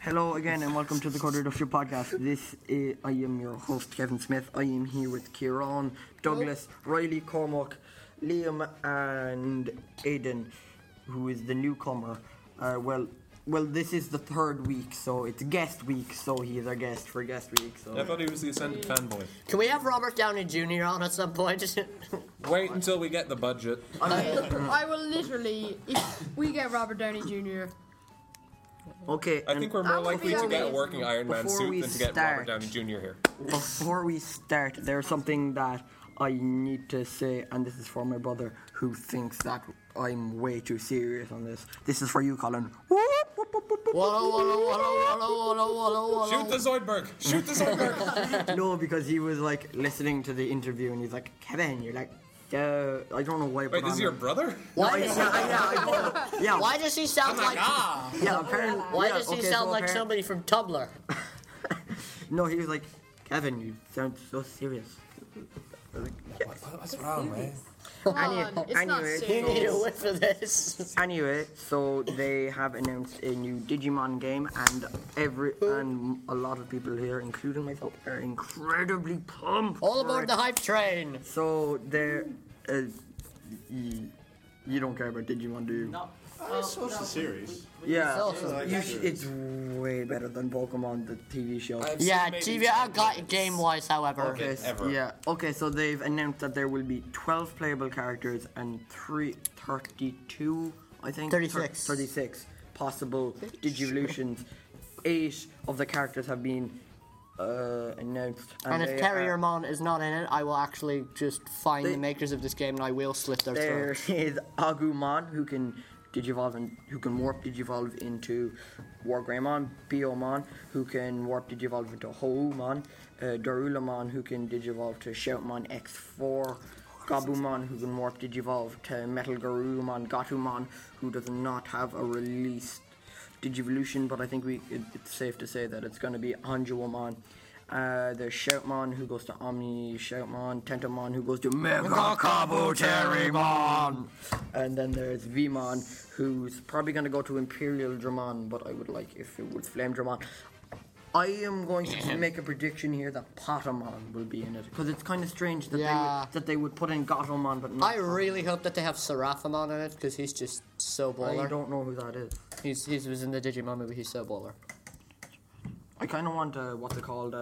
Hello again and welcome to the Quarter Duff Show podcast. I am your host Kevin Smith. I am here with Kieran, Douglas, Riley, Cormac, Liam and Aidan, who is the newcomer. Well, this is the third week, so it's guest week, so he is our guest for guest week. So. I thought he was the Ascended fanboy. Can we have Robert Downey Jr. on at some point? Wait until we get the budget. I will literally, if we get Robert Downey Jr. Okay. I think we're more likely to get a amazing. working Iron Man Before suit we than to get start- Robert Downey Jr. here. Before we start, there's something that I need to say, and this is for my brother who thinks that I'm way too serious on this. This is for you, Colin. Shoot the Zoidberg! Shoot the Zoidberg! No, because he was like listening to the interview and he's like, Kevin, you're like, I don't know why. Wait, this is your brother? Why does he, Yeah. why does he sound like? Yeah, apparently. Why yeah, does he okay, sound so like somebody from Tumblr? No, he was like, Kevin, you sound so serious. I was like, yeah. What's wrong, man? Come on, it's not anyway, You serious. need a whiff of this. Anyway, so they have announced a new Digimon game, and a lot of people here, including myself, are incredibly pumped. All for aboard it. the hype train. So they're, you don't care about Digimon, do you? No. It's such a series. Yeah, Also, it's way better than Pokemon, the TV show. Yeah, TV. I got game-wise, however. Okay, ever. yeah. Okay, so they've announced that there will be 12 playable characters and 32, I think. 36. 36 possible Digivolutions. 8 of the characters have been announced. And if they Terriermon is not in it, I will actually just find the makers of this game and I will slit their There throat. is Agumon, who can Digivolve and who can warp Digivolve into Wargreymon, Biomon, who can warp Digivolve into Houmon, Darulamon, who can Digivolve to Shoutmon X4, Gabumon, who can warp Digivolve to Metal Garurumon, Gatomon, who does not have a released Digivolution, but I think it's safe to say that it's going to be Anjuamon. There's Shoutmon, who goes to Omni Shoutmon, Tentomon, who goes to Mega Kabuterimon, and then there's Vmon, who's probably going to go to Imperial Dramon, but I would like if it was Flame Dramon. I am going to make a prediction here that Potamon will be in it, because it's kind of strange that they would put in Gatomon, but not. I really hope that they have Seraphimon in it because he's just so I baller. don't know who that is. He was in the Digimon movie. He's so baller. I kind of want what's it called?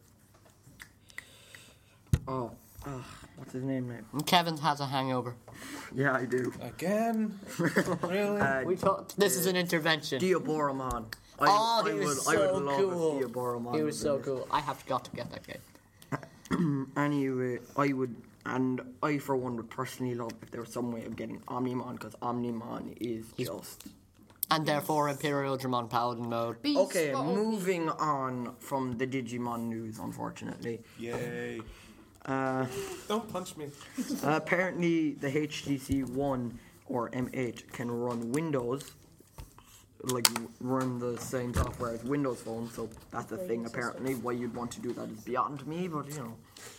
What's his name now? And Kevin has a hangover. Yeah, I do. Again? Really? We thought this is an intervention. Diaboromon. He was so I would love cool. if Diaboromon He was was so in cool. I have got to get that game. it. Anyway, I for one would personally love if there was some way of getting Omnimon, because Omnimon is just... And therefore Imperial Dramon Paladin mode. Beast, Okay, but moving on from the Digimon news, unfortunately. Yay. Don't punch me. Apparently, the HTC One or M8 can run Windows, like run the same software as Windows Phone. So that's a thing. Apparently, why you'd want to do that is beyond me. But you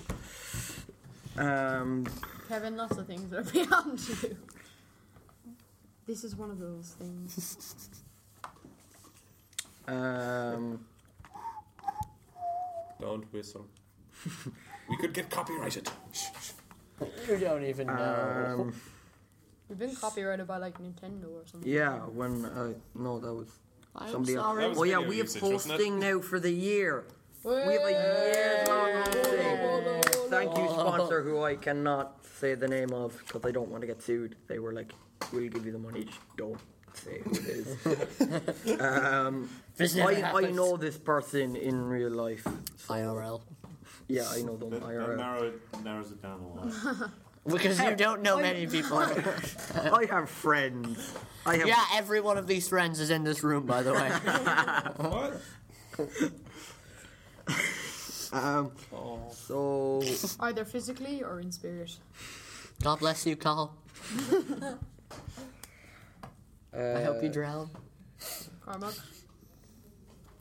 know, Kevin, lots of things are beyond you. This is one of those things. Don't whistle. We could get copyrighted. Shh, shh. You don't even know. We've been copyrighted by like Nintendo or something. yeah. When no, that was I'm somebody sorry. else. That was Oh yeah, video we have usage, wasn't it? hosting now for the year. We have a year-long hosting. Thank you, sponsor, who I cannot say the name of because I don't want to get sued. They were like, "We'll give you the money, just don't say who it is." This never I happens. know this person in real life. IRL. Yeah, I know them. That IRL. narrows it down a lot. Because you don't know many people. I have friends. I have. Yeah, every one of these friends is in this room, by the way. What? So Either physically or in spirit. God bless you, Carl. I hope you drown. Cormac.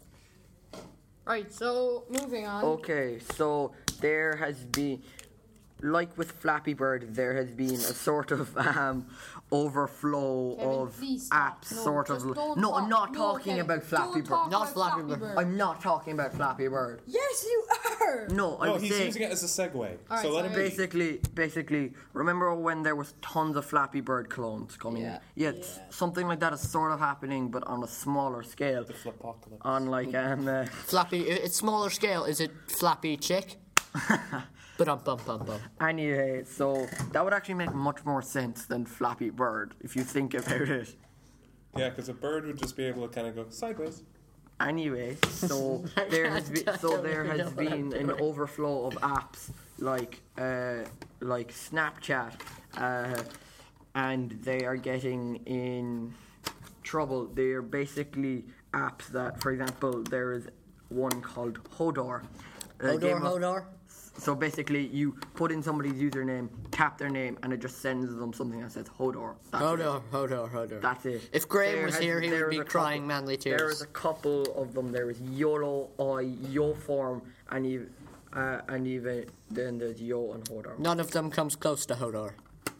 Right, so moving on. okay, so there has been like with Flappy Bird, there has been a sort of overflow Kevin, of please stop. apps. No, sort of. just don't No, I'm talk. not No, talking Kevin, about Flappy don't Bird. talk Not about Flappy Bird. I'm not talking about Flappy Bird. Yes, you are. No, No, I'm he's saying using it as a segue. Alright, so let him sorry. basically. Remember when there was tons of Flappy Bird clones coming in? Yeah, something like that is sort of happening, but on a smaller scale. The Flapocalypse. On like Flappy, it's smaller scale. Is it Flappy Chick? But bum. Anyway, so that would actually make much more sense than Flappy Bird if you think about it. Yeah, because a bird would just be able to kind of go sideways. Anyway, so there has been an overflow of apps like Snapchat, and they are getting in trouble. They are basically apps that, for example, there is one called Hodor. Hodor. So basically, you put in somebody's username, tap their name, and it just sends them something that says Hodor. That's it. Hodor. That's it. If Graham There was has- here, he there would is be a crying couple- manly tears. There is a couple of them. There is YOLO, YoForm, and even then there's Yo and Hodor. None of them comes close to Hodor.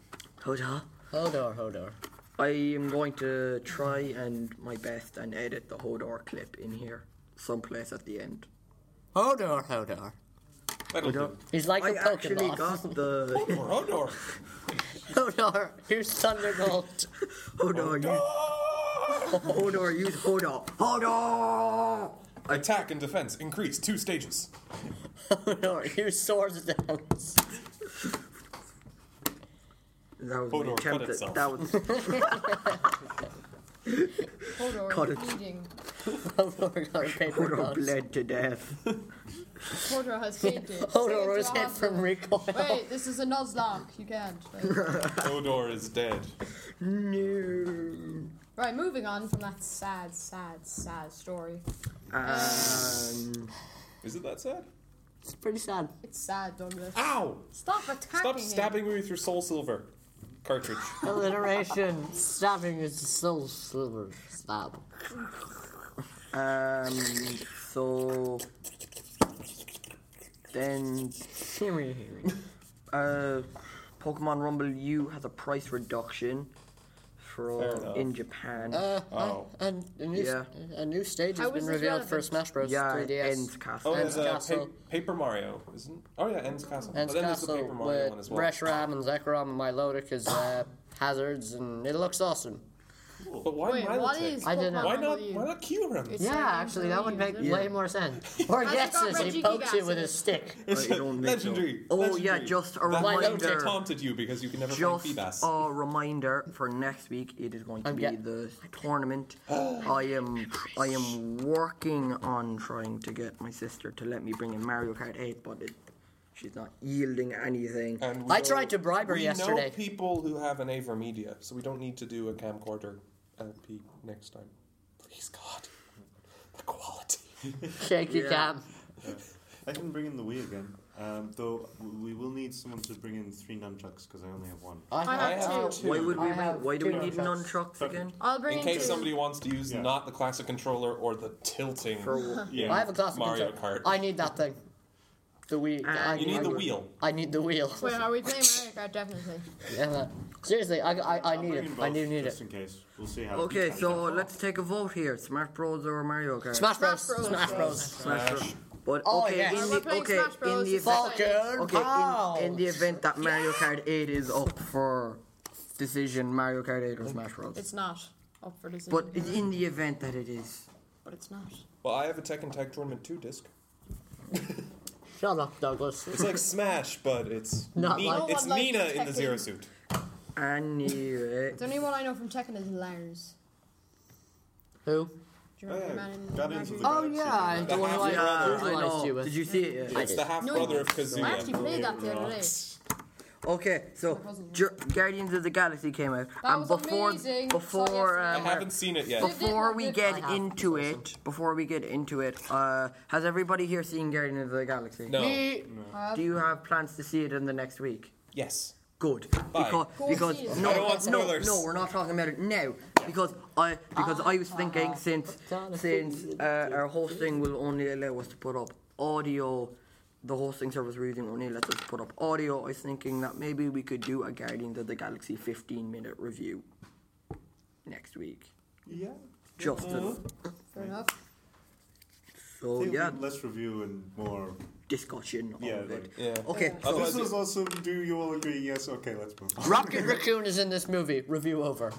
Hodor. I am going to try and my best and edit the Hodor clip in here, someplace at the end. Hodor. That'll do. He's like I a actually Pokemon. got the Hodor. Hodor, here's Thunderbolt. Hodor. Use Hodor. Hodor. Attack and defense increase 2 stages. Hodor, here's Swords Dance. That was Hodor my cut attempt. itself. That was Hodor, Cut you're it. bleeding. Hodor got a paper Hodor cut. bled to death. Hodor has fainted. Hodor was Take it hit to from the recoil. hospital. Wait, this is a Nuzlocke. You can't. Hodor is dead. No. Right, moving on from that sad story. Is it that sad? It's pretty sad. It's sad, Douglas. Ow! Stop attacking Stop him. stabbing me with your Soul Silver cartridge. Alliteration. Stabbing is so silver. Stab. So then Pokemon Rumble U has a price reduction Fair enough. in Japan. And Yeah. a new stage How has been is this revealed for relevant? Smash Bros. Yeah, 3DS. Ends Castle. Oh, there's Ends Castle. Paper Mario, isn't? Oh yeah, Ends Castle. Ends But then there's the Castle Paper Mario one with as well. Reshiram and Zekrom and Milotic as hazards, and it looks awesome. But why Wait, Milotic? what is I don't know. Pokemon Why Rumble not? U? Why not Kyurem? It's Yeah, like actually, that would make Infinity, way more sense. Or Has it gets got us, he Regigigas pokes you with in his it? stick. I don't think so. Legendary. Oh yeah, Legendary. just a That reminder. taunted you because you can never find Just Feebas. a reminder for next week. It is going to be getting- the tournament. I am working on trying to get my sister to let me bring in Mario Kart 8, but she's not yielding anything. And I we tried to bribe her we yesterday. know people who have an Aver Media, so we don't need to do a camcorder LP next time. Please, God. The quality. Shaky Yeah. cam. I can bring in the Wii again. Though we will need someone to bring in 3 nunchucks because I only have 1. I have two. Why would we? I have Why do we two need nunchucks. nunchucks again? I'll bring In case two. somebody wants to use Yeah. not the classic controller or the tilting. Yeah. I have a classic Mario controller. Kart. I need that thing. The Wii. And You need the wheel. I need the wheel. Wait, are we playing Mario Kart? Definitely. Yeah, seriously, I I'll need bring it. in I both, do need just it. in case. We'll see how. Okay, so let's take a vote here: Smash Bros or Mario Kart. Smash Bros. Smash Bros. Smash Bros. Smash Bros. But Oh, okay, yes. in We're the playing okay Smash Bros. in the It's event, Falcon okay Pow. in the event that Mario Kart 8 is up for decision, Mario Kart 8 or Smash Bros. It's not up for decision. But in the event that it is, But it's not. Well, I have a Tekken Tag Tournament 2 disc. Shut up, Douglas. It's like Smash, but it's Not like- it's No one likes Nina in the Tekken. Zero Suit. anyway. The only one I know from Tekken is Lars. Who? Do you remember the man in Guardians of the Oh Galaxy. yeah, the one who I Yeah, I brutalized know. you with. Did you see it? It's the half brother of I actually Kazuya. played that the other day. Okay, so Guardians of the Galaxy came out, That and was before amazing. before I um, haven't seen it yet. before we get I have. into it, has everybody here seen Guardians of the Galaxy? No. Me. Do you have plans to see it in the next week? Yes. Good. Bye. Because see it. no, I don't want spoilers. no, we're not talking about it now. Because I was thinking since our hosting will only allow us to put up audio the hosting service we're using only lets us put up audio, I was thinking that maybe we could do a Guardians of the Galaxy 15-minute review next week. Yeah. Just to, Fair enough. so Think yeah, less review and more. discussion Yeah, of it. Yeah. Okay, Oh, This was awesome. Do you all agree? Yes. Okay, let's move on. Rocket Raccoon is in this movie. Review over.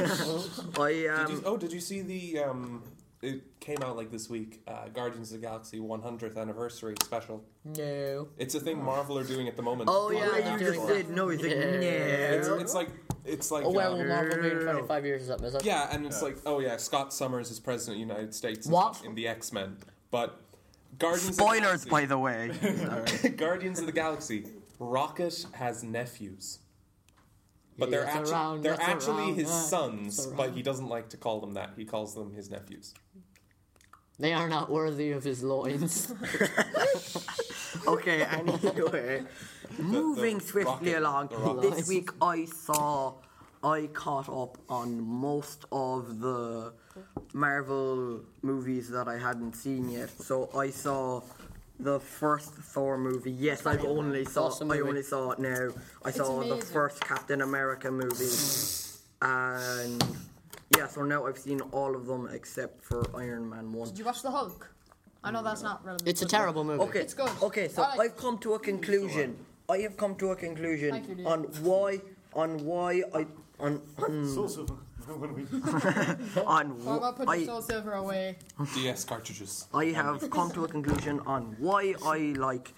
Did you see the it came out like this week, Guardians of the Galaxy 100th anniversary special. No. It's a thing Marvel are doing at the moment. Oh yeah, you they're just doing said no. He's like, Yeah. It's like Oh well, Marvel being 25 years or something, is it? yeah, and it's like, oh yeah, Scott Summers is president of the United States and What? stuff in the X-Men, but Guardians spoilers, of the by the way. Galaxy, Guardians of the Galaxy, Rocket has nephews. But they're Yes, actually around, they're yes, actually around, his yes, sons, around. but he doesn't like to call them that. He calls them his nephews. They are not worthy of his loins. Okay, anyway, moving swiftly rocket, along. the rocket. This week I caught up on most of the Marvel movies that I hadn't seen yet. So I saw the first Thor movie. Yes, I only saw it now. I saw the amazing. first Captain America movie, and yeah, so now I've seen all of them except for Iron Man 1. Did you watch the Hulk? I know that's not relevant. It's a but- terrible movie. Okay, It's good. Okay, so I like I've come to a conclusion. I have come to a conclusion Thank you, dear. on why I Soul Silver. What do we? on How about put your I soul silver away? DS cartridges. I have come to a conclusion on why I like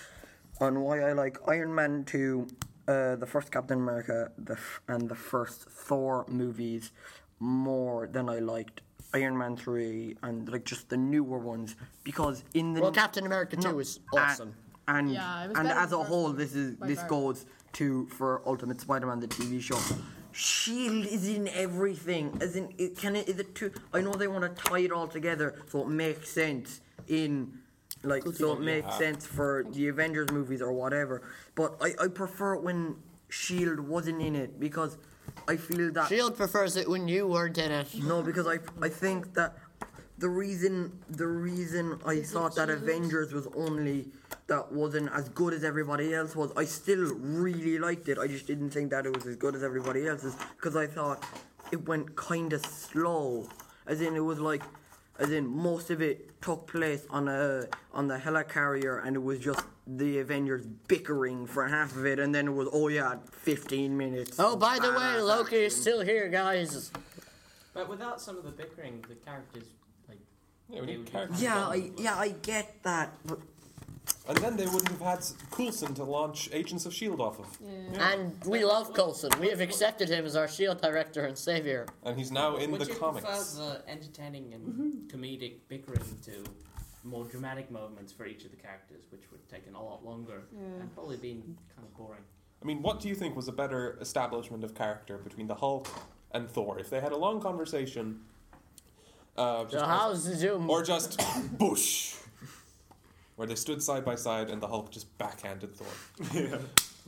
Iron Man 2, the first Captain America, and the first Thor movies more than I liked Iron Man 3 and like just the newer ones, because in the Well, Captain America 2 is awesome. and Yeah, it was and better as than a the whole, first one, by this far. goes to for Ultimate Spider-Man, the TV show. Shield is in everything. As in, is it too? I know they want to tie it all together so it makes sense in, like, so it makes sense for the Avengers movies or whatever. But I prefer it when Shield wasn't in it, because I feel that Shield prefers it when you weren't in it. no, because I think that the reason I thought that Avengers was only that wasn't as good as everybody else was, I still really liked it. I just didn't think that it was as good as everybody else's, because I thought it went kind of slow. As in, it was like, as in most of it took place on the helicarrier, and it was just the Avengers bickering for half of it, and then it was 15 minutes. Oh, by the way, Badass Loki is action. still here, guys. But without some of the bickering, the characters like Yeah, we they need would be characters. I get that, but And then they wouldn't have had Coulson to launch Agents of S.H.I.E.L.D. off of. And we love Coulson. We have accepted him as our Shield director and savior. And he's now in Would the you comics. prefer the entertaining and comedic bickering to more dramatic moments for each of the characters, which would take a lot longer and probably been kind of boring? I mean, what do you think was a better establishment of character between the Hulk and Thor? If they had a long conversation, just So how's the Zoom? or just Bush, where they stood side by side and the Hulk just backhanded Thor.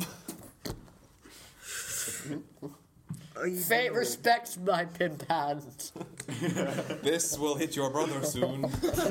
Fate respects my pimp hand. This will hit your brother soon.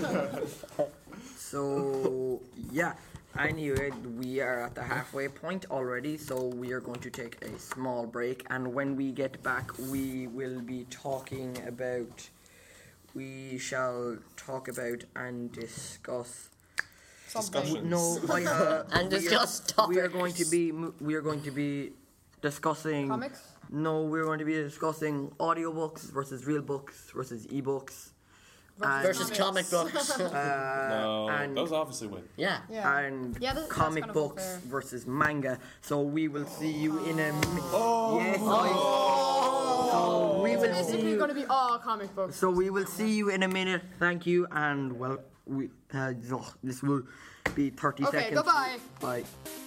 So, yeah. Anyway, we are at the halfway point already, so we are going to take a small break. And when we get back, we will be talking about. We shall talk about and discuss. Discussion. No, And discuss we are topics. going to be. We are going to be discussing. Comics? No, we're going to be discussing audiobooks versus real books versus ebooks. Versus comic books. No, and- those obviously win. Yeah. Yeah. And That's comic kind of books unfair. versus manga. So we will see you in a. Yes, so we will see Basically, you. going to be all comic books. So we will see you in a minute. Thank you, and well, this will be 30 Okay, seconds. goodbye. Bye.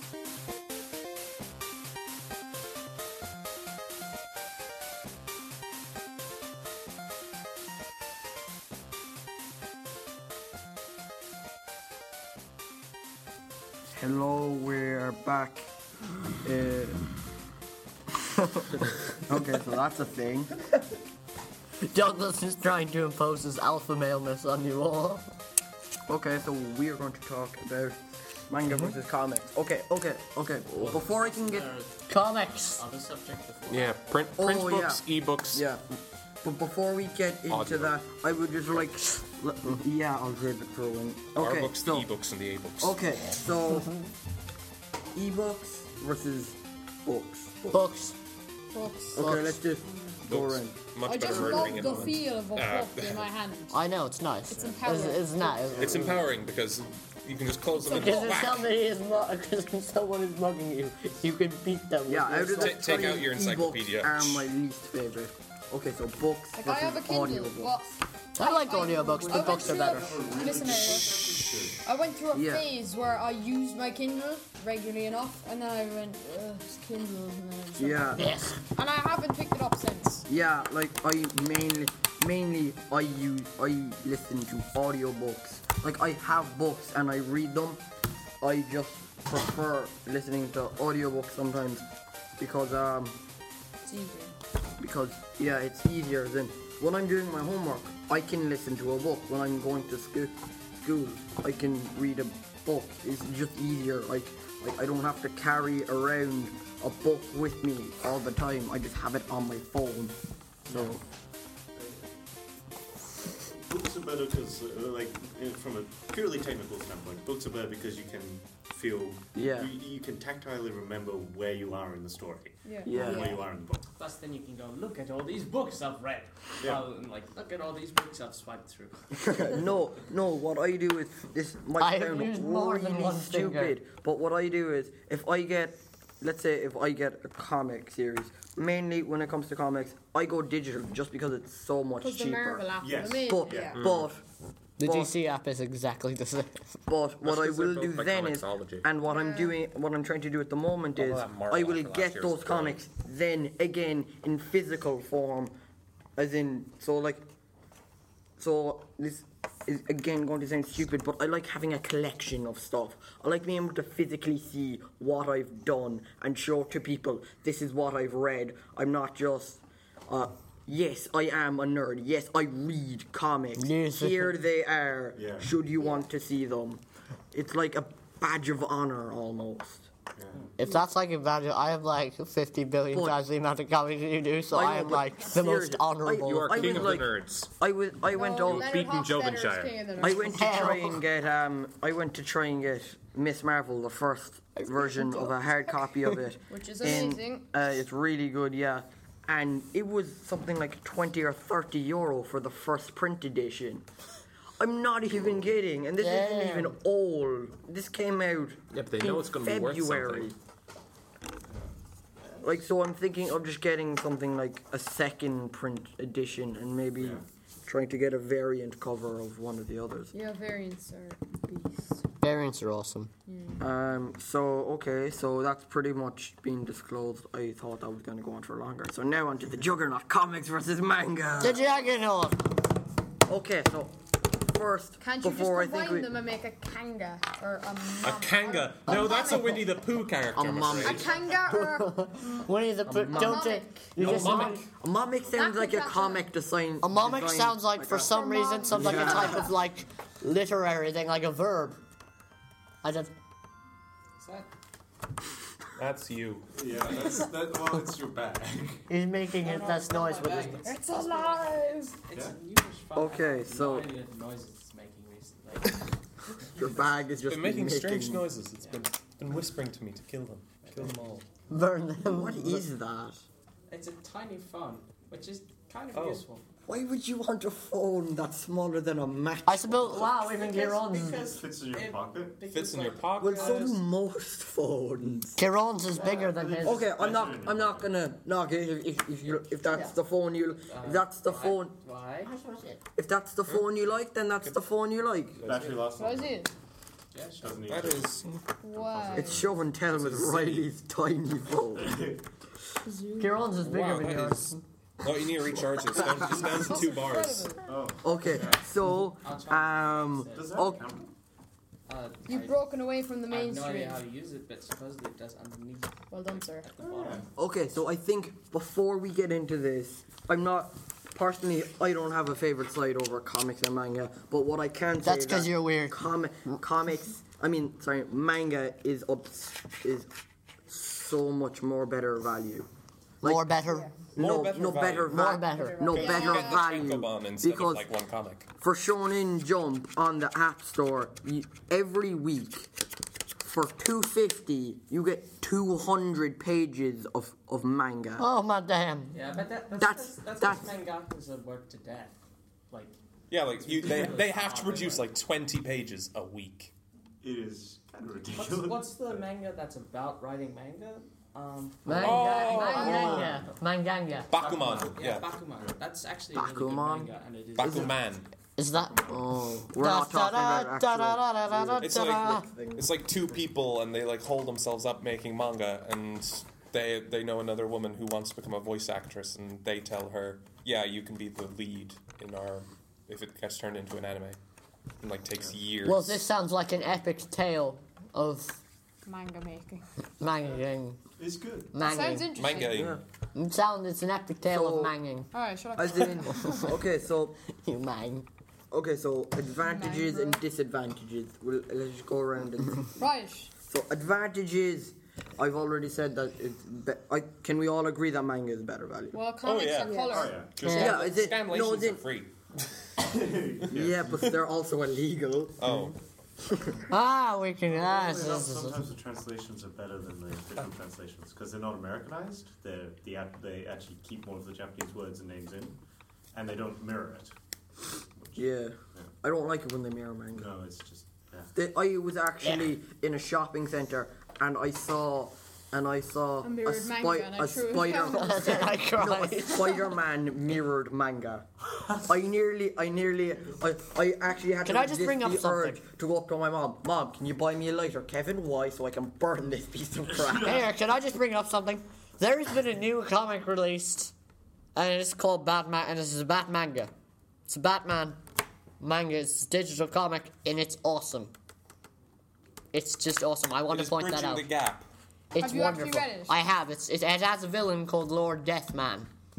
Hello, we're back. Okay, so that's a thing. Douglas is trying to impose his alpha maleness on you all. Okay, so we are going to talk about Manga versus comics. Okay. Before I can get Comics. Other subject before. Yeah, print Oh, books, ebooks. yeah, but before we get into Audio. that, I would just like, yeah, I'll grab it for one. Our Okay, books, so the ebooks, and the a-books. okay, so ebooks versus books. Books. Books. Okay, let's just go Books. around. Much I better just ordering love it. the feel of a Uh, book in my hand. I know, it's nice. It's empowering. It's not. It's empowering because you can just close them Because and if whack. somebody is because someone is mugging you, you can beat them. Yeah, out of the Take three, out your encyclopedia. ebooks are my least favorite. Okay, so books Like I have a versus Kindle. audiobooks. Well, I like audiobooks, I but went books are through better. Listen here. I went through a Yeah. phase where I used my Kindle regularly enough, and then I went, it's Kindle, and then I just Yeah, Yes. and I haven't picked it up since. yeah, like I mainly I listen to audiobooks. Like I have books and I read them. I just prefer listening to audiobooks sometimes because It's easier. yeah, it's easier than when I'm doing my homework. I can listen to a book. When I'm going to school, I can read a book. It's just easier. Like I don't have to carry around a book with me all the time. I just have it on my phone. So Books are better because, from a purely technical standpoint, books are better because you can feel, Yeah. you can tactilely remember where you are in the story, yeah. where you are in the book. Plus, then you can go look at all these books I've read. Yeah. Rather than like look at all these books I've swiped through. No. What I do is this might I've sound used more than really one finger. stupid, but what I do is let's say if I get a comic series, mainly when it comes to comics, I go digital just because it's so much Because the cheaper. Marvel app. Yes. I mean, But Yeah. The But- DC app is exactly the same. but what I 'cause they're will built do by then is, Comixology. and what I'm trying to do at the moment Although is, that Marvel I will after last get year's those is comics then again in physical form, as in so this is again going to sound stupid, but I like having a collection of stuff. I like being able to physically see what I've done and show to people this is what I've read. I'm not just yes, I am a nerd. Yes, I read comics. Yes. Here they are. Yeah. Should you want to see them? It's like a badge of honor almost. Yeah. If that's like a value, I have like 50 billion But- times the amount of comics you do, so I I know, am but like the seriously, most honorable. You are I king would of like- the nerds. I went No, out. Leonard beaten Hofstadter's Jovenshire. king of the I nerds. went to try and get Miss Marvel, the first version of a hard copy of it. Which is in- amazing. It's really good, yeah. And it was something like 20 or 30 euro for the first print edition. I'm not even kidding, and this isn't Damn. even old. This came out Yeah, but they know in it's going to be worth February. something. Like, so I'm thinking of just getting something like a second print edition and maybe trying to get a variant cover of one of the others. Yeah, variants are beasts. Variants are awesome. So that's pretty much been disclosed. I thought that was going to go on for longer. So now on to the Juggernaut, comics versus manga. The Juggernaut! Okay, so first, Can't you just before I think combine we... them and make a kanga or a A mom? kanga. No, that's a Winnie the Pooh character. I'm mom- A afraid. kanga or Winnie the Pooh. Don't Mamic. it? You just Mamic. A momic sounds like a That's a- comic design. A mimic design- sounds like, for some reason, sounds like a Yeah. type of like literary thing, like a verb. I don't. Is that That's you. Yeah, well, it's your bag. He's making it this noise with his. it's alive. It's Yeah. a newish fun. Okay, I have so- no idea the noises it's making recently. Your bag is It's just been making strange noises. It's been whispering to me to kill them. Kill them all. Burn them. What is that? It's a tiny phone, which is kind of Oh. useful. Why would you want a phone that's smaller than a Mac? I suppose. Wow, even Kieran's. Because Fits in your it- pocket. because, Fits in your like, pocket. Well, so do most phones. Kieran's is bigger than his. Okay, I'm not gonna knock it if that's the phone you if that's the phone Why? if that's the phone you like, then that's the phone you like. Battery lasts What is longer. it? Yeah, sure. Doesn't need That to- is. Wow. It's show and tell with Riley's tiny phone. Kieran's is bigger Wow, than that yours. is. No, you need to recharge it. It's down to 2 bars. Oh, Okay, so I'll try does that have a okay. camera? You've broken away from the I have no mainstream. idea how to use it, but supposedly it does underneath Well done, sir. at the bottom. Okay, so I think before we get into this, I'm not personally. I don't have a favorite side over comics and manga, but what I can say That's is because that you're weird. comics manga is so much more better value. More better. More better value. More better. No, Because better you get the value. Tankobon instead Because of like one comic. for Shonen Jump on the App Store, every week for $2.50 you get 200 pages of manga. Oh my damn. Yeah, but That's- that's that's- mangakas are worked to death. Like, Yeah, like they have to produce like 20 pages a week. It is kind of ridiculous. what's the manga that's about writing manga? Manganga. Bakuman. Yeah. Bakuman. That's actually a really good Bakuman? manga, and it is. Bakuman. Is that? Oh, we're not talking about actual. It's like two people and they like hold themselves up making manga and they know another woman who wants to become a voice actress and they tell her, yeah, you can be the lead in our if it gets turned into an anime. And like takes years. Well, this sounds like an epic tale of Manga making. manging. It's good. Sounds Manging. interesting. Manga. It's an epic tale So- of manging. Alright, shut up. As in, You mang. so advantages and disadvantages. Let's just go around and Right. so advantages. I've already said that can we all agree that manga is better value? Well, comics yeah. are Oh colour. yeah. Just Yeah, is it- scanlations no, is it- are free. Yeah, but they're also illegal. Oh. We can. Sometimes the translations are better than the official translations because they're not Americanized. They actually keep more of the Japanese words and names in, and they don't mirror it. Yeah, I don't like it when they mirror manga. No, it's just yeah. I was actually in a shopping center and I saw A mirrored manga and I threw it spider. down. I No, a cried. Spider-Man mirrored manga. I actually had Can to I just bring up resist the something? urge to go up to my mom. Mom, can you buy me a lighter, Kevin? Why? So I can burn this piece of crap. Here, can I just bring up something? There's been a new comic released, and it's called Batman, and this is a Bat manga. It's a Batman manga. It's a digital comic, and it's awesome. It's just awesome. I want It to is point that bridging out. the gap. It's Have you actually wonderful. read it? I have. It has a villain called Lord Deathman.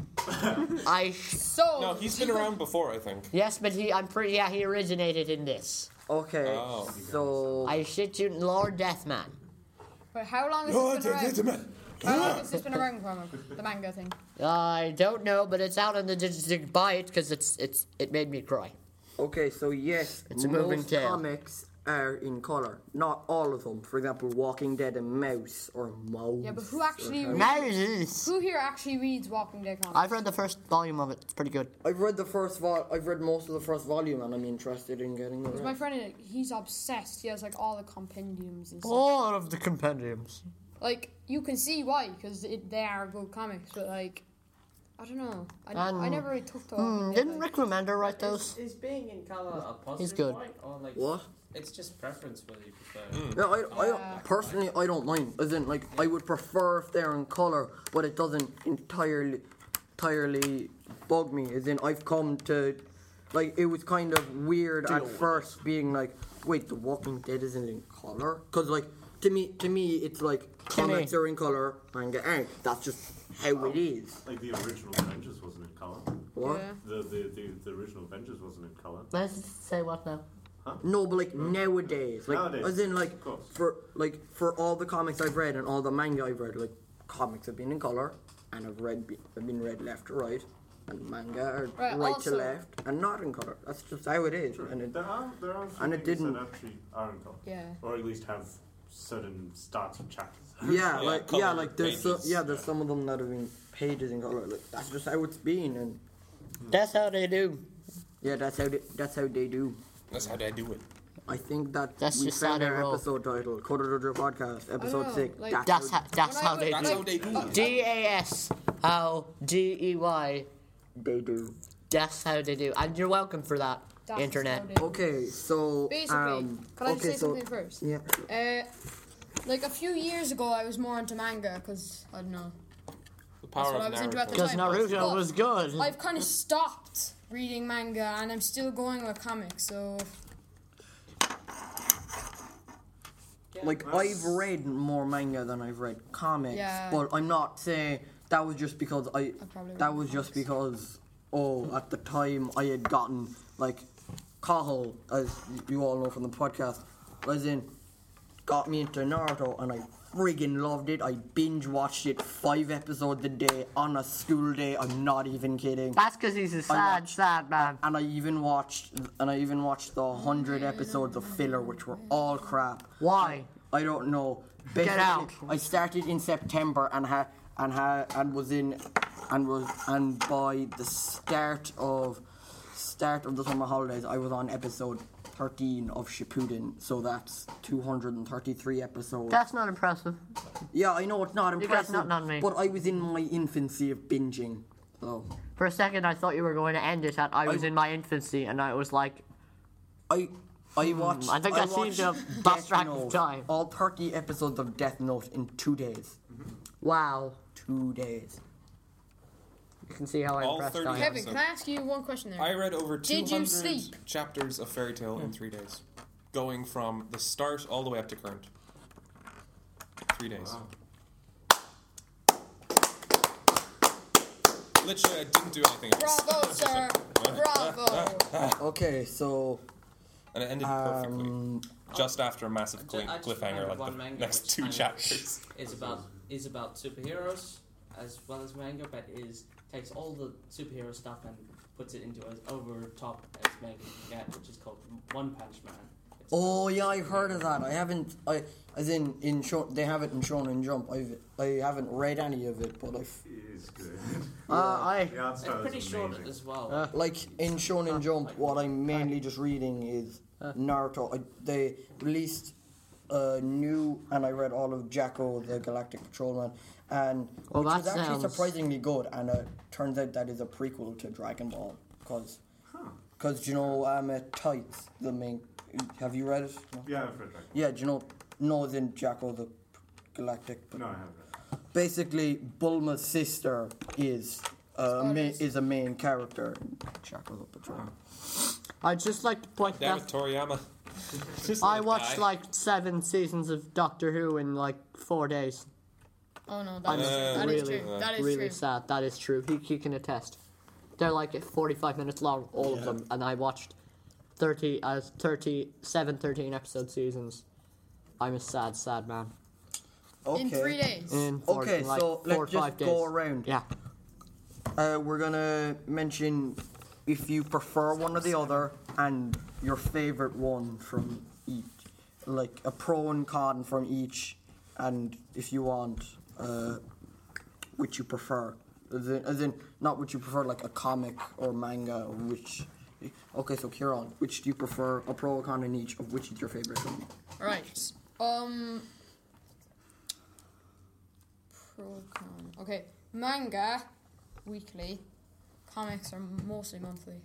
So. No, he's been around before, I think. Yes, but he originated in this. Okay, Oh. so I shit you, Lord Deathman. But how long has this been around? How long has this been around, the manga thing? I don't know, but it's out on the digital. Buy it because it made me cry. yes, It's a moving most tale. comics are in color. Not all of them. For example, Walking Dead and Mouse or Mouse. Yeah, but who actually or- Nice. Who here actually reads Walking Dead comics? I've read the first volume of it. It's pretty good. I've read I've read most of the first volume, and I'm interested in getting it. My friend, he's obsessed. He has like all the compendiums and stuff. All of the compendiums. Like you can see why, because they are good comics. But like, I don't know. I never really took to Walking Dead. Didn't like- Rick Remender write those? Is being in color a positive He's good. point, or like What? it's just preference whether you prefer. No, I personally I don't mind. As in, like, I would prefer if they're in color, but it doesn't entirely bug me. As in, I've come to, like, it was kind of weird at first being like, wait, The Walking Dead isn't in color? Because like to me, it's like comics are in color, manga aren't. That's just how it is. Like the original Avengers wasn't in color. What? Yeah. The original Avengers wasn't in color. Let's say what now? No, but like nowadays, like Nowadays, as in like of course. for all the comics I've read and all the manga I've read, like comics have been in color and have been read left to right, and manga are Right, right also- to left and not in color. That's just how it is. And it, There are and it things didn't- that actually are in color. Yeah. Or at least have certain starts of chapters. yeah, Yeah, like colored there's pages. there's some of them that have been pages in color. Like that's just how it's been, and That's how they do. yeah, that's how they do. That's how they do it. I think that That's we just how found they our roll. episode title, Coder Dojo Podcast, episode know, 6. like- That's how When they I- That's do. how they do it. DASHOWDEY. they do. That's how they do. And you're welcome for that, That's internet. how they do. Okay, so Basically, can I just say so something first? yeah. Like a few years ago, I was more into manga because I don't know. The power what I of was into at the Naruto. Because Naruto was good. I've kind of stopped reading manga and I'm still going with comics. So Like I've read more manga than I've read comics, Yeah. but I'm not saying that was just because probably that read was just comics. because at the time I had gotten like Cahill, as you all know from the podcast, as in got me into Naruto, and I friggin' loved it. I binge watched it 5 episodes a day on a school day. I'm not even kidding. That's because he's a sad man. And I even watched the 100 episodes of filler, which were all crap. Why? I don't know. Get out. I started in September and by the start of the summer holidays, I was on episode 13 of Shippuden, so that's 233 episodes. That's not impressive. Yeah, I know it's not You got impressive, nothing on me. but I was in my infancy of binging. So For a second, I thought you were going to end it at I was in my infancy, and I was like, I watched. I think I seem watched to have Death lost track of Note, time. all 30 episodes of Death Note in 2 days. wow. 2 days. You can see how All impressed 30 I am. Kevin, can I ask you one question there? I read over Did 200 you sleep? chapters of Fairy Tail in 3 days, going from the start all the way up to current. 3 days. Literally, I didn't do anything else. Bravo, sir. Bravo. Okay, so And it ended perfectly. Just after a massive I just cliffhanger, found like one the manga next which 2 kind of chapters. is about superheroes as well as manga, but takes all the superhero stuff and puts it into as over top as manga can get, which is called One Punch Man. It's oh yeah, I've heard of that. I haven't. They have it in Shonen Jump. I haven't read any of it, but It is good. The art The art it's style pretty is short amazing. as well. like in Shonen Jump, what I'm mainly just reading is Naruto. They released new, and I read all of Jacko, the Galactic Patrolman, and Well, which that was actually sounds- surprisingly good. And it turns out that is a prequel to Dragon Ball, because you know Tights, the main. Have you read it? No? Yeah, I've read Dragon. Yeah, do you know? No, it's in Jacko, the Galactic. No, I haven't read. Basically, Bulma's sister is a main character in Jacko the Patrolman. I'd just like to point Damn out, it, Toriyama. Just I let it watched die. like 7 seasons of Doctor Who in like 4 days. Oh no, I'm that is really, true. That is really true. sad. That is true. He can attest. They're like 45 minutes long, all of them, and I watched 13 episode seasons. I'm a sad man. Okay. In 3 days. In Okay, like so 4 or let's 5 just days. go around. Yeah. We're gonna mention if you prefer one or the other and your favorite one from each, like a pro and con from each, and if you want, which you prefer. As in, not which you prefer, like a comic or manga, or which. Okay, so Kieran, which do you prefer? A pro or con in each, of which is your favorite one? Right. Pro con. Okay. Manga, weekly. Comics are mostly monthly.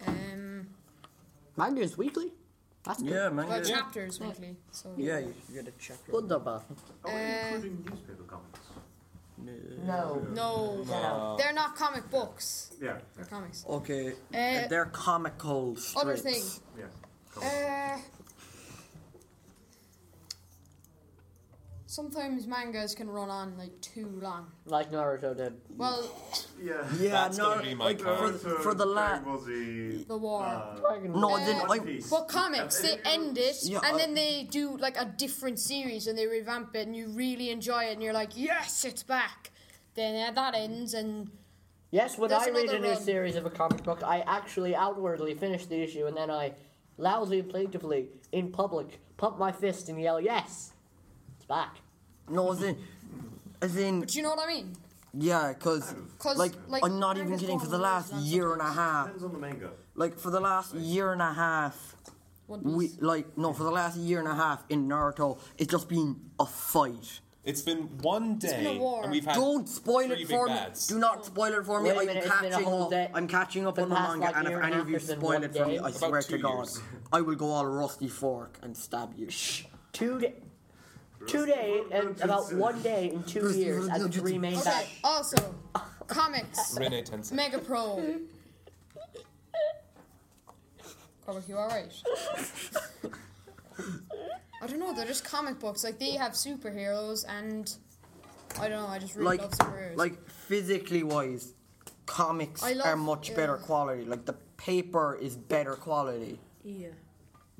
Manga is weekly? That's good. Yeah, manga. Well, chapters weekly. So Yeah, you get a chapter. Good though, Beth. Are we including newspaper comics? No. No, they're not comic books. Yeah. They're comics. Okay, Uh, they're comical strips. Other thing. Yeah. Comics. Sometimes mangas can run on like too long. Like Naruto did. Well, Yeah. Yeah, That's no, gonna be my like con. for the Dragon last. Ball Z, the war. No, Uh, then One I. Piece. But comics, they end it, Yeah, and then they do like a different series, and they revamp it, and you really enjoy it, and you're like, yes, it's back. Then that ends, and Yes, when There's I read a another new run. series of a comic book, I actually outwardly finish the issue and then I loudly and plaintively, in public, pump my fist and yell, yes! It's back. No, as in, but you know what I mean? yeah, because 'Cause, like like, I'm not even manga's kidding. For going the on last and on year and a half, Depends on the manga. like for the last year and a half, One Piece. for the last year and a half in Naruto, it's just been a fight. It's been one day, been a war. and we've had Don't spoil 3 it big for me. bads. Do not spoil it for me. Wait a I'm minute, it's been a catching whole up. day. I'm catching up The on the past, manga, like, and if year and a any of half you has been spoil one it for me, day. I About swear 2 to God, years. I will go all rusty fork and stab you. 2 days. 2 days, and about 1 day in 2 years as 3 main Okay, bad. also, comics, Rene Tensei. Mega Pro. Comic, you alright? I don't know, they're just comic books. Like, they have superheroes, and I don't know, I just really love superheroes. Like physically wise, comics I love- are much better yeah. quality. Like the paper is better quality. yeah.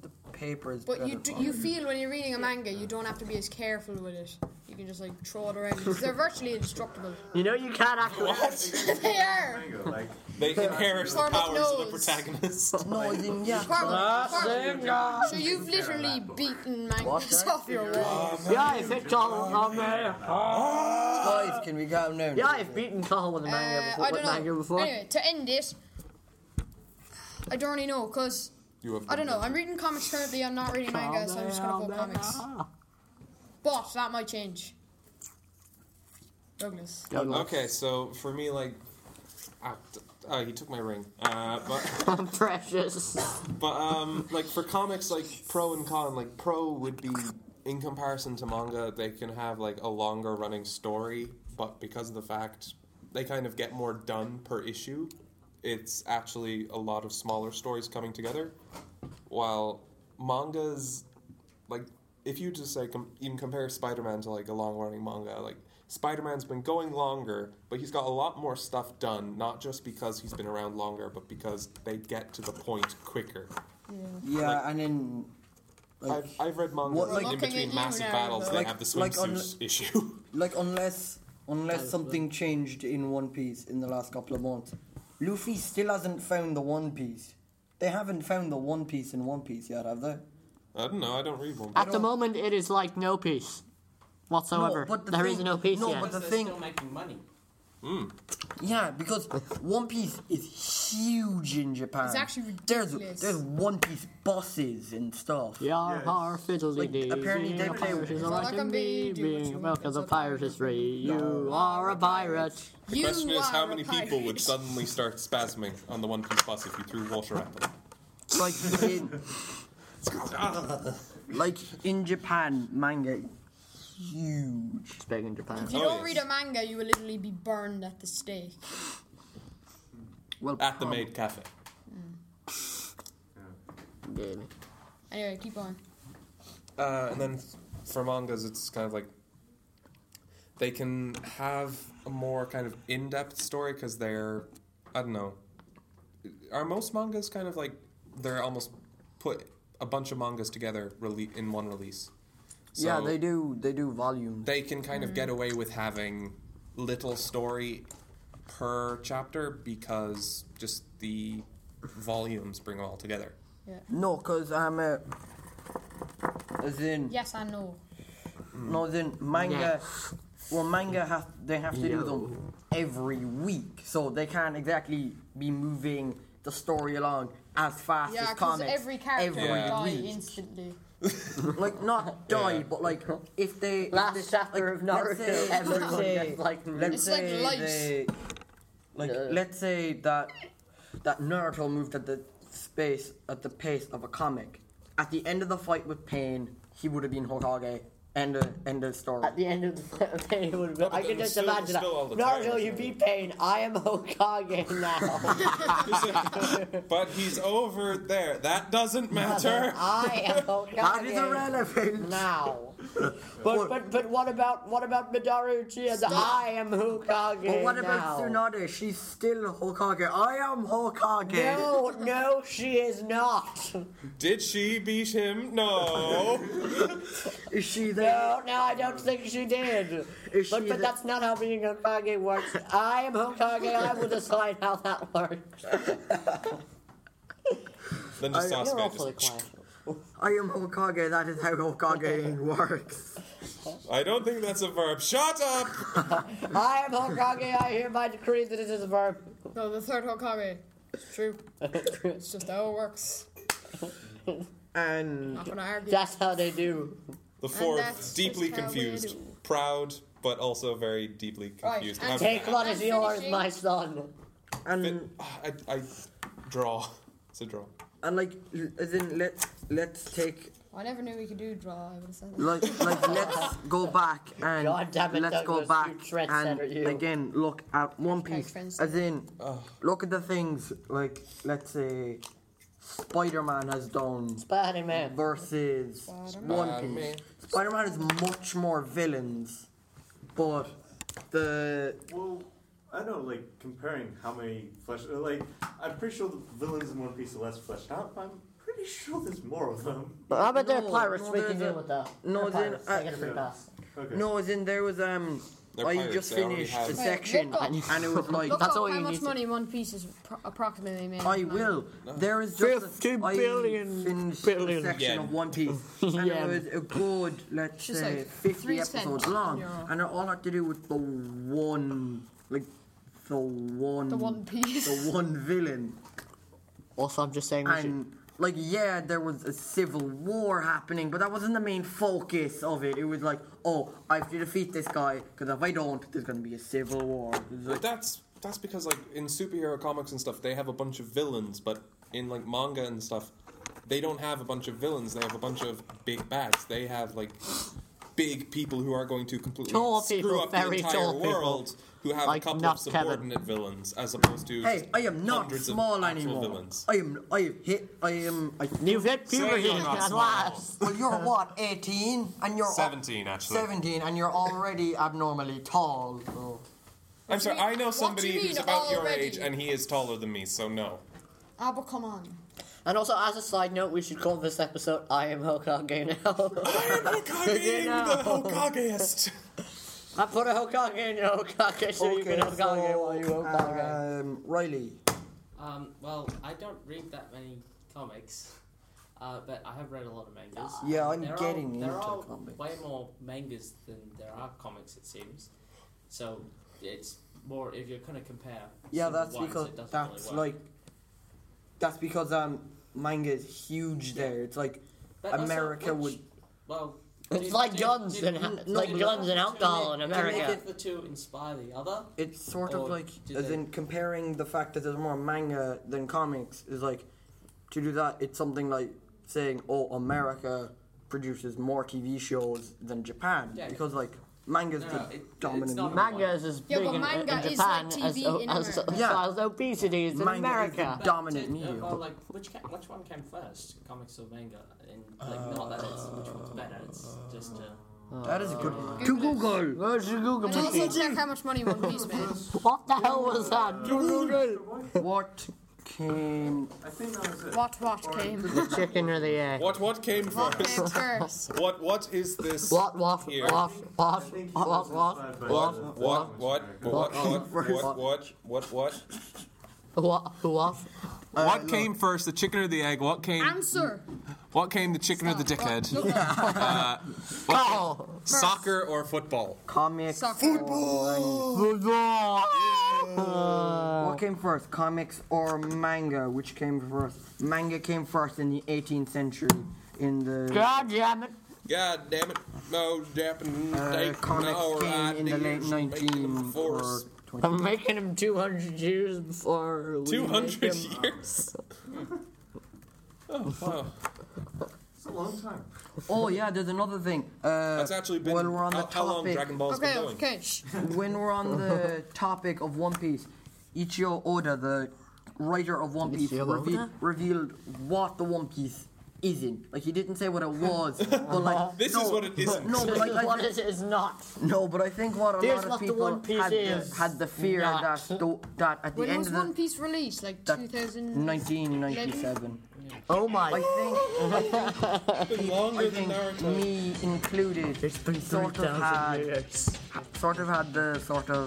the paper is But better. you feel when you're reading a manga, you don't have to be as careful with it. You can just like throw it around because they're virtually indestructible. You know you can't actually. They are. Mango, like, They inherit the Cormac powers of the knows. protagonist. No, as in, yeah. So you've literally beaten mangas off your wall. Yeah, I've hit Colin on there. Guys, can we calm down? Yeah, I've beaten Colin with a manga before. I With don't manga know. before. Anyway, to end it, I don't really know because You have I don't know. I'm reading comics currently. I'm not reading manga, so I'm just gonna go comics. But that might change. Douglas. Okay, so for me, like, he took my ring. But Precious. like for comics, like pro and con, like pro would be in comparison to manga, they can have like a longer running story, but because of the fact they kind of get more done per issue, it's actually a lot of smaller stories coming together. While mangas, like, if you just say even compare Spider-Man to like a long running manga, like Spider-Man's been going longer, but he's got a lot more stuff done, not just because he's been around longer, but because they get to the point quicker. Yeah, Like- and then like, I've read manga What, like- in Looking between at you massive now, battles, though. they Like- have the like swimsuit issue. like unless something changed in One Piece in the last couple of months, Luffy still hasn't found the One Piece. They haven't found the One Piece in One Piece yet, have they? I don't know, I don't read one. At the moment, it is like no peace whatsoever. No, but the There thing- is no peace no, yet. but the They're thing- still making money. Yeah, because One Piece is huge in Japan. It's actually There's ridiculous. One Piece bosses and stuff. Yar Yes. har fiddly Like, dee. apparently Being they a play- pirate is All all I I can can be, be. do what Being you a milk want, as a that's pirate is free. You are a pirate. The You question is, how are many a pirate. people would suddenly start spasming on the One Piece bus if you threw water at them? Like in Japan, manga huge. It's big in Japan. If you Oh, don't yes. read a manga, you will literally be burned at the stake. Well, At the Maid Cafe. Really. Anyway, keep on. And then for mangas, it's kind of like they can have a more kind of in-depth story because they're, I don't know, are most mangas kind of like they're almost put a bunch of mangas together in one release. So yeah, they do volumes. They can kind of get away with having little story per chapter because just the volumes bring them all together. No, cause I'm as in Yes, I know. no, as in manga. Well, manga they have to do them every week, so they can't exactly be moving the story along as fast Yeah, as because comics every character every will die week. instantly. Like not die, Yeah. but like if they Last if they- chapter of let's Naruto, say- everyone let's say- gets like let's It's like say light. they- like let's say that Naruto moved at the pace of a comic. At the end of the fight with Pain, he would have been Hokage. End of story. At the end of the Pain would have been. I but can it was just still- imagine that. still all the time, Naruto, you wasn't beat Pain. I am Hokage now. But he's over there. That doesn't matter. I am Hokage. That is irrelevant. now. But what about Midori Uchiha? I am Hokage. But what about now. Tsunade? She's still Hokage. I am Hokage. No, she is not. Did she beat him? No. Is she there? No, I don't think she did. Is But she the- that's not how being Hokage works. I am Hokage. I will decide how that works. Then just You're Sasuke awfully just. quiet. I am Hokage. That is how Hokage works. I don't think that's a verb. Shut up. I am Hokage. I hereby decree that it is a verb. No, the third Hokage. It's true. It's just how it works. And Not gonna argue. That's how they do. The fourth, that's deeply just how we confused, do. proud, but also very deeply Right, confused. and Have- Take what is I'm yours, finishing. my son. and I draw. It's a draw. and like as in let's take I never knew we could do draw. I would have said that. like let's go back and God damn it, let's go Douglas, back you trendsetter, and you. again look at One Okay, Piece. trendsetter. As in, look at the things like let's say Spider-Man has done Spider-Man. versus Spider-Man. One Piece. Spider-Man has much more villains, but the Well, I don't know, like, comparing how many I'm pretty sure the villains in One Piece are less fleshed out, but I'm pretty pretty sure there's more of them. But how about their No, pirates no, we can there's deal a- with that? no, They're then, pirates, they get a free pass. Okay. No, as in there was They're I pirates, just they already finished have- a Wait, section look up. and it was like Look That's up all how you much need to- money One Piece is approximately made. I will. There is just 50 I billion finished billion a section yen. of One Piece, and Yeah. it was a good, let's Just say, like 50 3 cents episodes on long, your- and it all had to do with the one villain, Also, I'm just saying we should. and like yeah, there was a civil war happening, but that wasn't the main focus of it. It was like, oh, I have to defeat this guy because if I don't, there's going to be a civil war. It was But like, that's because like in superhero comics and stuff, they have a bunch of villains, but in like manga and stuff, they don't have a bunch of villains. They have a bunch of big bads. They have like big people who are going to completely Tall screw people, up the very entire tall people. world. Who have Like a couple not of subordinate villains, as opposed to hey, just I am not hundreds of small actual anymore. villains. You've hit puberty you're not at small. last. Well, you're what, 18? And you're 17, actually. 17, and you're already abnormally tall. So. I'm sorry, I know What do somebody you who's mean about your already? age, and he is taller than me, so no. Ah, but come on. And also, as a side note, we should call this episode "I Am Hokage Now." I am Hokage, You know. the Hokageist. I put a Hokage in your Hokage so you can Hokage while you Hokage. Riley. Well, I don't read that many comics, but I have read a lot of mangas. Yeah, I'm There are- getting there into are comics. way more mangas than there are comics, it seems. So it's more if you're going to compare. Yeah, that's season-wise, because it doesn't that's really work. like that's because manga is huge there. It's like But also, America which- would. Well, It's like guns and did- like did guns and the alcohol in two- America. Did the two inspire the other? It's sort of Or like do as they- in comparing the fact that there's more manga than comics is like to do that. It's something like saying, "Oh, America produces more TV shows than Japan," Yeah. because like manga's No, the it's dominant. not- medium. Manga is as Yeah, big but in manga is Japan like TV in as America. Yeah. as obesity is in Manga is the America. dominant medium. Well, like which one came first, comics or manga? And like not that it's which one's better. It's just That is a good. To Google it. Google. Where's your Google And also machine? check how much money One Piece made. What the hell was that? Google. What came? I think that was it. What came? The chicken or the egg? What came What first? came first? What is this? What Here. I think he was inspired by What? the- What came first, the chicken or the egg? What came Answer. the chicken or the dickhead? Look up. Oh, Soccer or football? Comics. Soccer. What came first, comics or manga? Which came first? Manga came first in the 18th century. In the God damn it! God damn it! No, Japan. comics came in the late 19 or 20. I'm making him 200 years before. we 200 make him- years. Oh wow! It's a long time. Oh yeah, there's another thing. That's actually been While we're on the how long topic, Dragon Ball's Okay, been going. okay. Shh. when we're on the topic of One Piece, Ichiro Oda, the writer of One Piece, Ichiro Oda? revealed what the One Piece isn't. Like he didn't say what it was, but like This is what it isn't. No, but like What is it is not. no, but I think what a Here's lot of what the people One Piece is had the fear not. that at the When end was of One the Piece released? Like that 2000? 1997. Oh my! I think It's been longer I than think Naruto. me included It's been sort of 3,000 had years. had the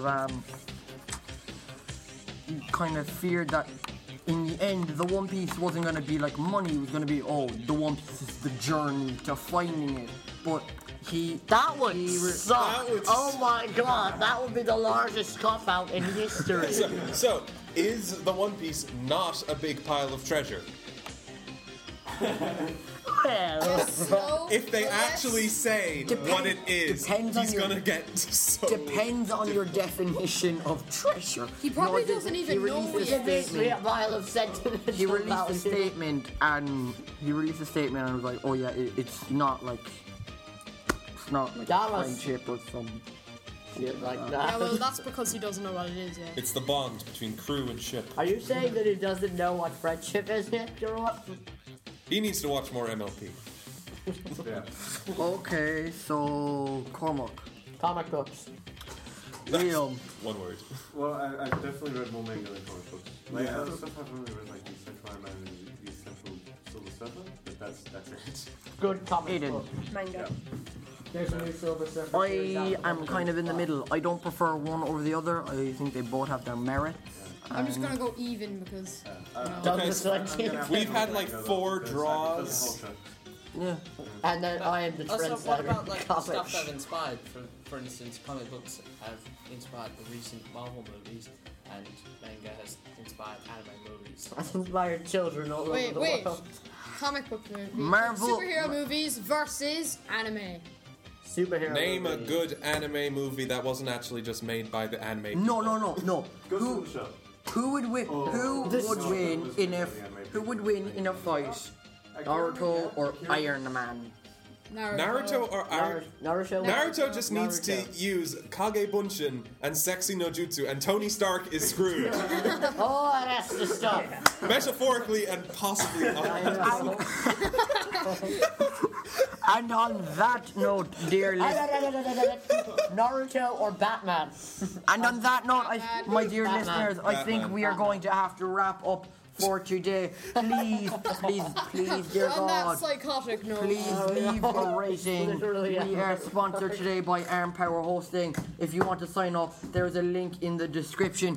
kind of fear that in the end the One Piece wasn't going to be like money. It was going to be the One Piece is the journey to finding it. But That would suck. That would Oh my god, that would be the largest cop out in history. So, is the One Piece not a big pile of treasure? Well, So, If they yes. actually say what it is, depends on he's your- gonna get so. depends on your definition of treasure. He probably it doesn't even he know released yet. a be statement. a mile of sentimental He released a value. statement and was like, oh yeah, it's not like That was- friendship or some Shit like Yeah, that. well, that's because he doesn't know what it is yet. It's the bond between crew and ship. Are you saying that he doesn't know what friendship is yet, or what? He needs to watch more MLP. Yeah. Okay, so Cormac, Comic books. Liam, One word. Well, I've definitely read more manga than comic books. Like, other stuff I've only read, like the Essential Iron Man and the Essential Silver Surfer. That's it. Good comic Aiden. book. Manga. There's a new Silver Surfer series I out. am kind of in the middle. I don't prefer one over the other. I think they both have their merit. I'm just gonna go even because. Douglas Okay, like We've had like 4 draws. Yeah. And then I am the Also, what trendsetter. about like Comic. stuff that have inspired? For instance, comic books have inspired the recent Marvel movies, and manga has inspired anime movies. That's inspired children all over Wait, the wait. world. Comic book movie. Marvel- Superhero movies versus anime. Superhero Name a movies. good anime movie that wasn't actually just made by the anime. No, people. no. Ghost Who in the Shell. who would win? Who This- would win in a? Who would win in a fight? Naruto or Iron Man? Naruto or Naruto. Naruto just needs to Naruto. use Kage Bunshin and Sexy no Jutsu, and Tony Stark is screwed. Oh, that's the stuff. Metaphorically and possibly not. And on that note, dear listeners, Naruto or Batman? and on that note, my dear Batman. listeners, I think Batman. we are going to have to wrap up for today. Please, dear On that God. psychotic note. Please leave a rating. Literally, We are sponsored today by Arm Power Hosting. If you want to sign up, there's a link in the description.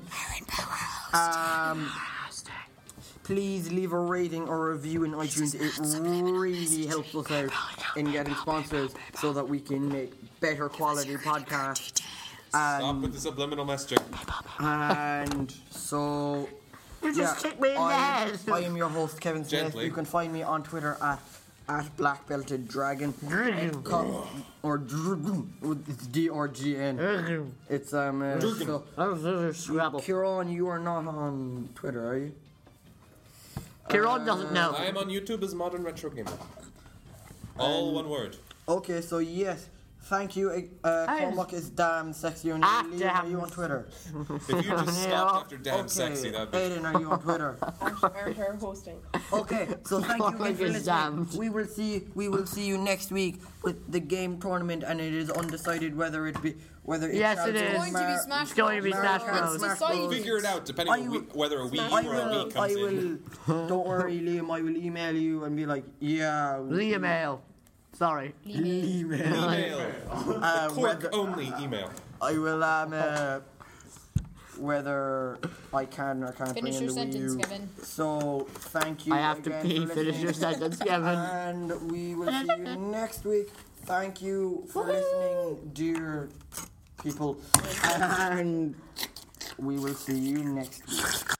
Please leave a rating or review in iTunes. It really helps us out in getting sponsors so that we can make better quality podcasts. Stop with the subliminal messaging. And so, just kicked me in the head. I am your host, Kevin Smith. Gently. You can find me on Twitter at Black Belted Dragon. Or it's DRGN. It's so Scrabble. Kieran, you are not on Twitter, are you? Kieran doesn't know. I am on YouTube as Modern Retro Gamer. All one word. Okay, so yes. Thank you. Cormac is damn sexy on Ah, Liam, damn. are you on Twitter? If you just stopped after damn Okay, sexy, that'd be. Aiden, are you on Twitter? Armchair hosting. Okay, so thank you again Cormac for is listening. damned. We will see you next week with the game tournament, and it is undecided whether it Yes, shall it be is. It's going to be Smash It's going to be Bros. Smash Mario Bros. It's Smash decided. Bros. Figure it out depending I on will- whether a Wii I U or a will, Wii comes in. don't worry, Liam. I will email you and be like, yeah. Email. Sorry. Email. Email. Cork Whether, only email. I will whether I can or can't Finish bring your in the Wii sentence, U. Kevin. So thank you. I have to again pee. for Finish listening. your sentence, Kevin. And we will see you next week. Thank you for listening, dear people. And we will see you next week.